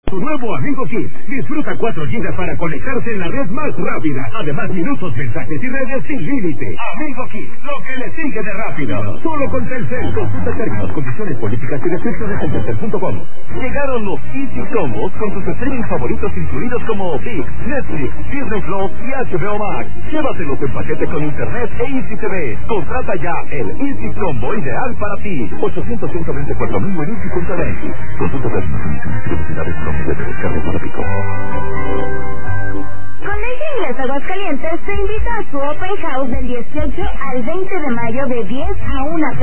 Tu nuevo Amigo Kit. Disfruta 4 GB para conectarse en la red más rápida. Además, minutos, mensajes y redes sin límite. Amigo Kit, lo que le sigue de rápido. Solo con Telcel. Consulta términos, condiciones, políticas y restricciones en telcel.com. Llegaron los Easy Combos con tus streaming favoritos incluidos como ViX, Netflix, Disney Plus y HBO Max. Llévatelos en paquete con internet e Easy TV. Contrata ya el Easy Combo ideal para ti. 800-124-1000 en Easy.net. Consulta términos, condiciones de descarga para Pico. Colegio Inglés Aguascalientes te invita a su Open House del 18 al 20 de mayo de 10 a 1.